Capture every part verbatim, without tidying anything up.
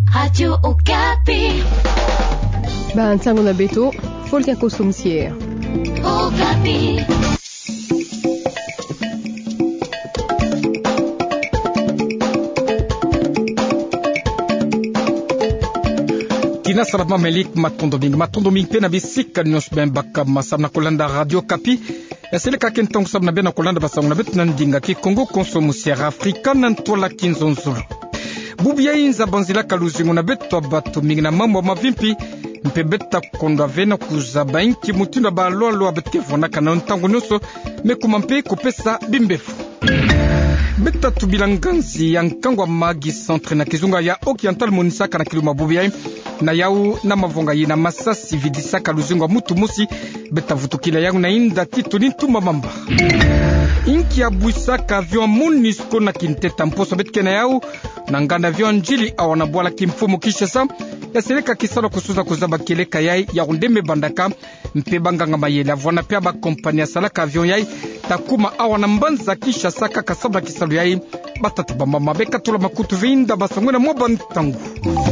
Radio Okapi. Ba ntango na beto, folka kosomsier. Okapi. Kina salama melik matondo ming matondo ming pe na bisika nyos ben baka masam na kolanda Radio Okapi. Esele ka kentong sab na ben na kolanda basang na bet nan dinga ki Congo konsomsier Afrika nan tola kinzonzolo. Bubia inza banzila kaluzingo na beto batu mingi na mambo mavimpi mpe beta kondo avena kuzaba inki mutindo ba lolo abetke vona kana ntango nyuso mekuma mpe kopesa bimbefu. Beta tubilanganzi ya nkangwa magi centre na kizunga ya Occidental Monisaka na kiluma bubia na yau na mavonga yina masasi vidisaka luzingo mutu musi beta vutukila yangu na inda titu nintuma mamba. Inki ya buisaka avion Monisco na kinteta mposo betke na yau na nganda avion njili awana bwala kimfumu Kishasa ya seleka kisalo kusuza kuzaba kileka yai ya undeme bandaka mpe banganga mayele avwana pia ba kompani ya salaka avion yai takuma awana mbanza Kishasa kaka sabla kisalo yai batatu bamba mabeka tula makutu vinda basangwena mwa ntangu.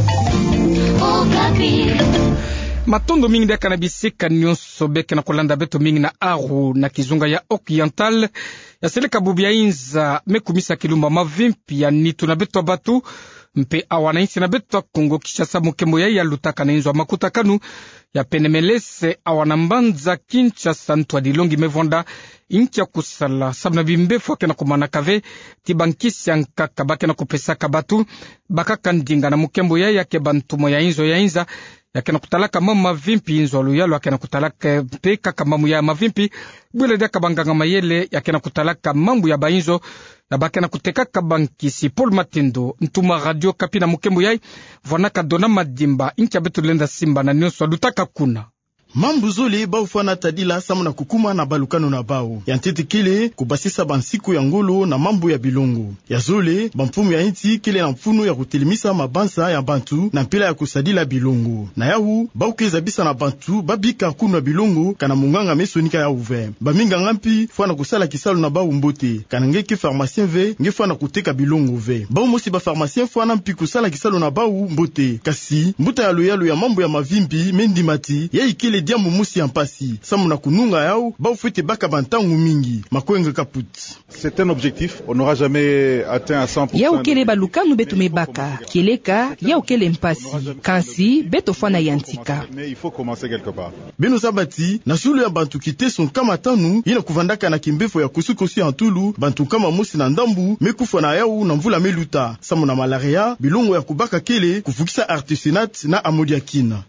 Matondo mingi deka na bisika nyonso beke na kolanda beto mingi na aru na kizunga ya Occidental ya seleka bubia inza mekumisa kilumba mavimpi ya nitu na beto batu mpe awana insi na beto Kongo Kishasa mukembo ya ya lutaka na inzo makuta kanu ya penemelese awana mbanza Kinshasa ntwa dilongi mevonda inchi ya kusala sabna bimbefu wake na kumana kave tibankisi ya nkaka bake na kupesa kabatu bakaka ndinga na mukembo ya ya kebantumo ya inzo ya inza yake na kutalaka mama vimpi inzo aluyalo yake na kutalaka peka kama mamu ya mavimpi bwele deka banganga mayele yake na kutalaka mambu ya bainzo na bake na kuteka kabankisi Paul Matindo ntuma Radio Okapi na mukembo yai vonaka dona madimba incha betu lenda simba na nyonso alutaka kuna mambu zoli baufana tadila samu na kukuma na balukano na bao ya ntete kile kubasisa bansiku ya ngulu na mambu ya bilongo ya zole bamfumu ya inti kile na mfunu ya kutelimisa mabansa ya bantu na mpila ya kusadila bilongo na yahu baukeza bisa na bantu babika kuna bilongo kana munganga mesonika ya uve baminga ngampi fwana kusala kisalo na bau mbote kana ngeke pharmacien ve nge fwana kuteka bilongo ve bau mosi ba pharmacien fwana mpi kusala kisalo na bau mbote kasi mbuta ya loyalo ya mambu ya mavimpi mendimati ya ikile diamu musi yampasi samu na kununga yao ba ufete baka bantangu mingi makwenga kaput. C'est un objectif, on n'aura jamais atteint à cent pour cent. Ya ukele balukanu betu mebaka keleka ya ukele mpasi kansi beto fana yantika. Mais il faut commencer quelque part. Beno sabati na shulu ya bantu kite son kama tanu ina kuvandaka na kimbefo ya kusukosi antulu bantu kama musi na ndambu mekufa na yao na mvula meluta samu na malaria bilongo ya kubaka kele kufukisa artisanat na amodiakina.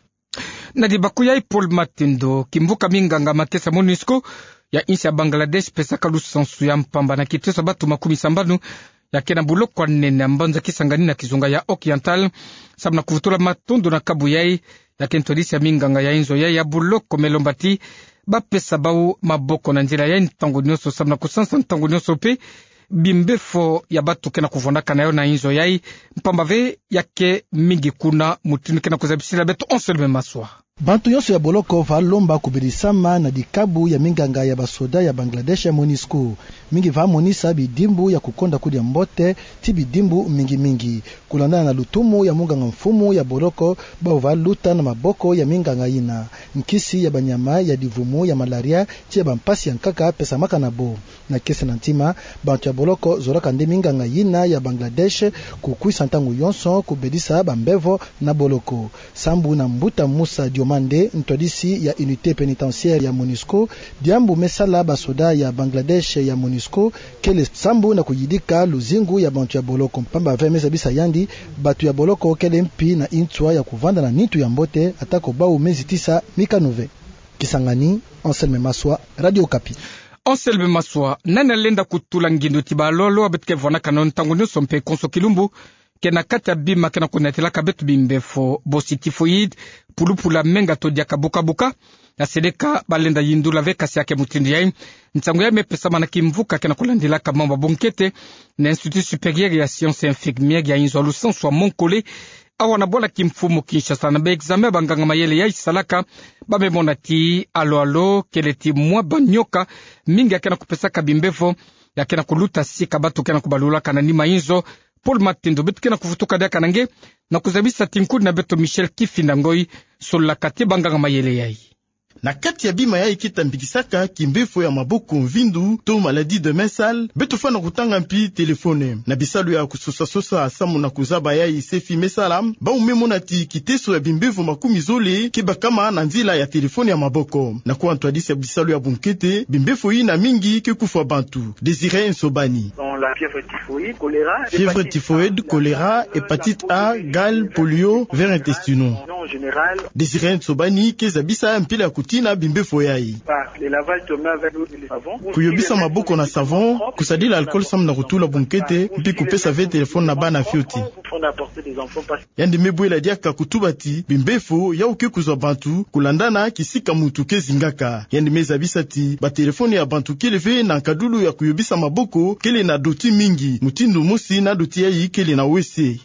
Na dibaku ya Paul Matindo kimvuka minganga matesa Monisco ya insi ya Bangladesh pesa kalu sansu ya mpamba na kiteso batu makumi sambanu ya kena bulo kwa nene mbanza kisangani na kizunga ya Occidental sabna kuvutula matondo na kabu yai ya kentolisi ya minganga ya inzo ya ya bulo komelombati ba pesa bau maboko na njira ya ntango nyoso sabna kusansa ntango nyoso pe bimbefo ya batu kena kuvondaka na yo na inzo yai mpambave yake mingi kuna mutinu kena kuzabisila beto onselme maswa. Bantu yonso ya boloko valomba kubilisama na dikabu ya minganga ya basoda ya Bangladesh ya Monisco. Mingi va monisa bidimbu ya kukonda kudi ya mbote ti bidimbu mingi mingi. Kulandana na lutumu ya munganga mfumu ya boloko bauva luta na maboko ya minganga ina. Nkisi ya banyama ya divumu ya malaria ti ya bampasi ya nkaka pesa maka na bo. Na kese na ntima, bantu ya boloko zoraka nde minganga ina ya Bangladesh kukui santangu yonso kubedisa bambevo na boloko. Sambu na mbuta Musa Diomande ntodisi ya unité pénitentiaire ya Monisco diambu mesala basoda ya Bangladesh ya Monisco kele sambu na kuyidika luzingu ya bantu ya boloko mpamba vemeza bisa yandi batu ya boloko kele mpi na intwa ya kuvanda na nitu ya mbote atako bau mezitisa mikanove. Kisangani Anselme Maswa, Radio Okapi. Anselme Maswa nana lenda kutula ngindo tibalolo abetke vona kanon tangu nyuso mpe konso kilumbu kena kata bima kena kunatela kabetu bimbefo bositifoid pulupula menga to dia kabuka buka na sedeka balenda yindula veka siake mutindi yai ntango ya mepesa mana kimvuka kena kulandila kama mabonkete na Institut Supérieur ya Sciences Infirmières ya inzo lusanso wa Monkole awana bola kimfumu Kinshasa na be examen banganga mayele ya isalaka babe monati alo alo keleti mwa banyoka mingi akena kupesa kabimbevo yakena kuluta sika batu kena kubalula kana ni mainzo Paul Matendo betu kena kufutuka daka nange na kuzabisa tinkudi na beto Michel Kifinda Ngoi sola kati banganga mayele yai. Na kati ya bima ya ikita mbikisaka kimbefo ya maboko mvindu to maladie de mensal beto fana kutanga mpi telefone na bisalu ya kusosa sosa samu na kuzaba ya isefi mesalam ba umemona ti kiteso ya bimbevo makumi zole kiba kama na nzila ya telefone ya maboko na kwa ntwadisi ya bisalu ya bunkete bimbefo yi na mingi ke kufa bantu. Désiré Nsobani. La fièvre typhoïde, choléra, fièvre typhoïde, choléra, hépatite A, gale, polio, vers intestinaux. Désiré Nsobani kezabisa mpile ya kutina bimbefo yai. Kuyobisa maboko na savon, kusadila alcool sam na kutula bunkete, mpi kupesa ve telefone na bana fioti. Yandi mebwela diaka kutubati bimbefo ya uke kuzwa bantu kulandana kisika mutu kezingaka. Yandi mezabisa ti ba telefone ya bantu keleve na kadulu ya kuyobisa maboko kele na doti mingi mutindu musi na doti yai kele na wese.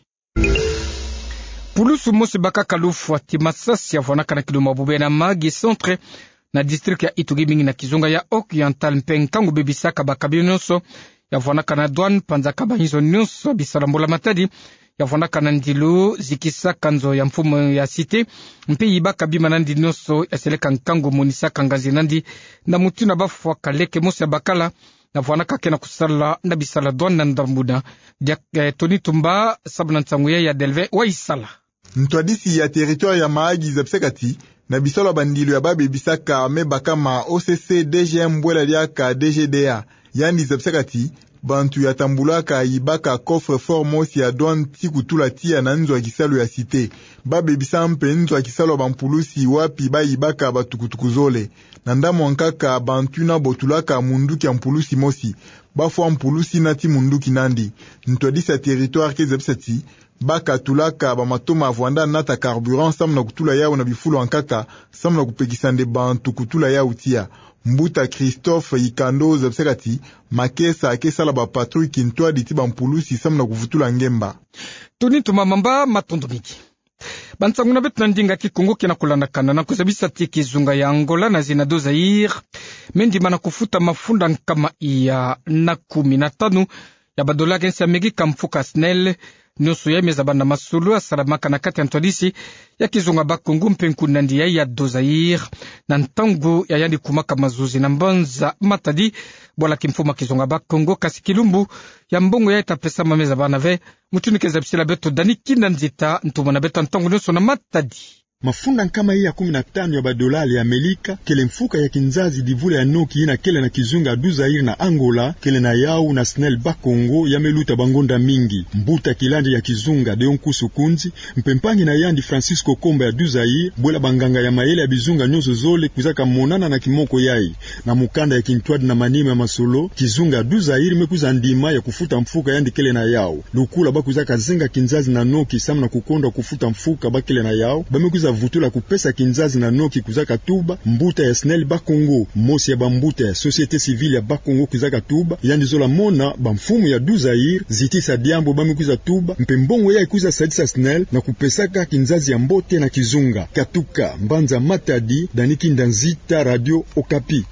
Pulusu musi baka kalufu ati masasi ya vonaka na kidoma bube na magi centre na district ya Itugi mingi na kizunga ya Oriental mpenkangu bebisaka bakabi nyonso ya vonaka na douane panzaka banyizo nyonso bisalambola matadi ya vonaka na ndilu zikisaka nzo ya mfumo ya cité mpe yibaka bima nandi nyonso ya seleka nkangu monisaka ngazi nandi na mutu na bafwa kaleke musi ya bakala na vonaka kena kusala na bisala douane na ndambuda dia eh, Tony Tumba sabna nsanguye ya Delve wa isala ntwadisi ya territoire ya Mahagi Zepsekati na bisolo bandilu ya babe bisaka mebaka ma O C C D G M bwela liaka D G D A yani Zepsekati bantu ya tambulaka yibaka coffre fort mosi ya douane tikutula tia na nzo kisalo ya cité babe bisampe nzo kisalo bampulusi wapi bayibaka batukutukuzole na ndamo nkaka bantu na botulaka munduki ya mpulusi mosi bafwa mpulusi nati munduki nandi ntwadisa territoire ke Zepsekati baka tulaka ba matoma avwanda nata carburant samna kutula yao na bifulu ankaka samna kupekisande bantu kutula yao tia Mbuta Christophe Ikando Zepsekati makesa akesala ba patrouille kintwa diti ba mpulusi samna kuvutula ngemba. Tuni tumamamba matondo miki. Bansangu na betu na ndinga kikongo kena kulanda kanda na kuzabisa tiki zunga ya Angola na zinado Zaire mendi mana kufuta mafunda nkama iya na kumi na tanu ya badola gensi ya megi kamfuka snel nusu ya meza banda masulu asalamaka na kati antodisi ya kizunga bakongo mpenku nandi ya ya dozair na ntangu ya yandi kumaka mazuzi na mbanza matadi bola kimfuma kizunga bakongo kasi kilumbu ya mbongo ya itapesa mameza bana ve mutuni kezabisila beto dani kina nzita ntumana beto ntangu nusu na matadi. Mafunda kama hii ya kumi na tano ya badolari ya Amerika kele mfuka ya kinzazi divula ya noki ina kele na kizunga Duzair na Angola kele na yau na Snel Bakongo ya meluta bangonda mingi mbuta kilandi ya kizunga Deon Kusu Kunzi mpempangi na yandi Francisco Komba ya Duzair bwela banganga ya maele ya bizunga nyozo zole kuzaka monana na kimoko yai na mukanda ya kintwadi na manime ya masolo kizunga Duzair mekuza ndima ya kufuta mfuka yandi kele na yau lukula bakuzaka zenga kinzazi na noki samna kukonda kufuta mfuka bakele na yau bamekuza vutula kupesa kinzazi na noki kuzaka tuba mbuta ya Snel Bakongo mosi ya bambuta ya société civile ya Bakongo kuzaka tuba yandi zola mona bamfumu ya Duzair zitisa diambo bamikuza tuba mpembongo ya ikuza sadisa Snel na kupesaka kinzazi ya mbote na kizunga katuka mbanza matadi daniki ndanzita radio Okapi.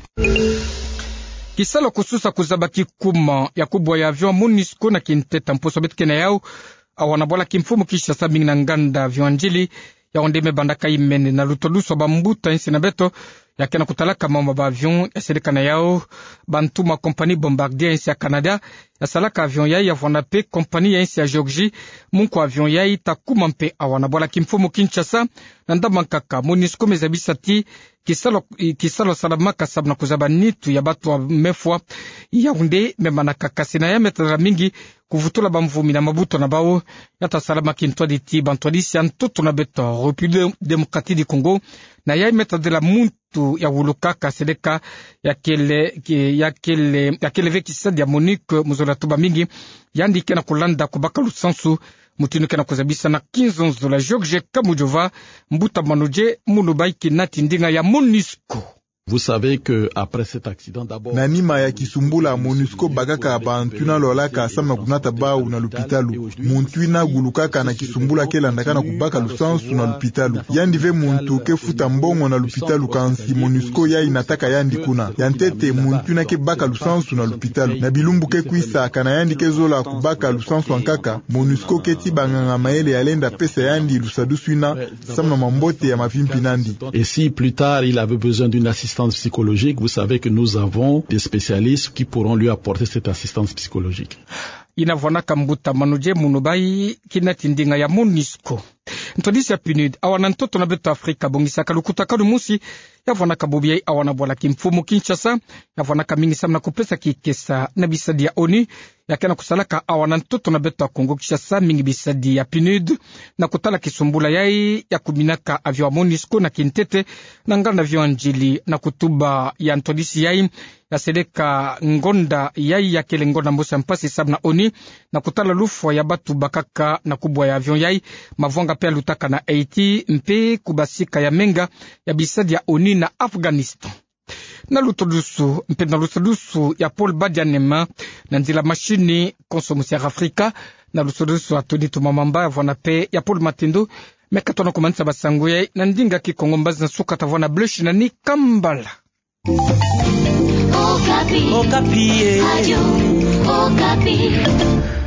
Kisalo kususa kuzabaki kuma ya kubwa ya avion Monisco na kinteta mposo betkena yao awanabola kimfumu kisha sabing na nganda viwanjili ya ondeme bandaka imene na lutoluso bambuta insi na beto ya kena kutalaka mama ba avion ya serika na yao bantuma kompani Bombardier insi ya Canada ya salaka avion yai ya vwanape kompani ya insi ya Georgie munku avion yai takuma mpe awanabola kimfumu Kinshasa na ndamankaka Monisco mezabisa ti kisalo, kisalo salamaka sabna kuzaba nitu ya batu wa mefwa ya unde memanaka kasina ya metadra mingi kuvutula bamvumi na mabuto na bao yata salama kintwa diti bantwa disi ya ntoto na beto République démocratique du Congo na ya metadra muntu ya wulukaka seleka ya kele ya kele ya kele vekisadi ya Monique muzola tuba mingi yandi kena kulanda kubaka lusansu mutinu kena kuzabisa na quinze dola George Kamujova mbuta manuje mulubaiki nati ndinga ya Monisco. Vous savez que après cet accident d'abord na nima ya kisumbula MONUSCO bakaka bantu na lolaka samna kunata bau na lupitalu muntu ina gulukaka na kisumbula kela ndakana kubaka lusansu na lupitalu yandi ve muntu ke futa mbongo na lupitalu kansi MONUSCO ya inataka yandi kuna yantete muntu na ke baka lusansu na lupitalu na bilumbu ke kuisa kana yandi ke zola kubaka lusansu ankaka MONUSCO ke ti banganga maele yalenda pesa yandi lusadusuina samna mambote ya mavimpi nandi. Et si plus tard il avait besoin d'une assistance psychologique, vous savez que nous avons des spécialistes qui pourront lui apporter cette assistance psychologique. Inavona kambuta manuje munubai kinatindinga ya MONUSCO. Ntodisi ya P N U D awana ntoto na beto Afrika bongisa kalukuta kalu musi yavona kabubia awana bwala kimfumu Kinshasa yavona kamingi samna kupesa kikesa na bisadi ya ONU yakena kusalaka awana ntoto na beto Kongo Kinshasa mingi bisadi ya P N U D na kutala kisumbula yai ya kuminaka avyo wa MONUSCO na kintete na ngana vyo anjili na kutuba ya ntodisi yai ya seleka ngonda yai ya kele ngonda mbosa mpasi sabna ONU na kutala lufwa ya batu bakaka na kubwa ya avion yai mavonga pia lutaka na Haiti mpe kubasika ya menga ya bisadi ya ONU na Afghanistan. Na lutodusu mpe na lutodusu ya Paul Badianema na nzila machini Consomusière Afrika na lutodusu atodi tumamamba vona pe ya Paul Matindo meka tona kumanisa basanguye na ndinga kikongo mbazi na suka tavona bleshi na ni Kambala. Okapi. Okapi. Radio Okapi.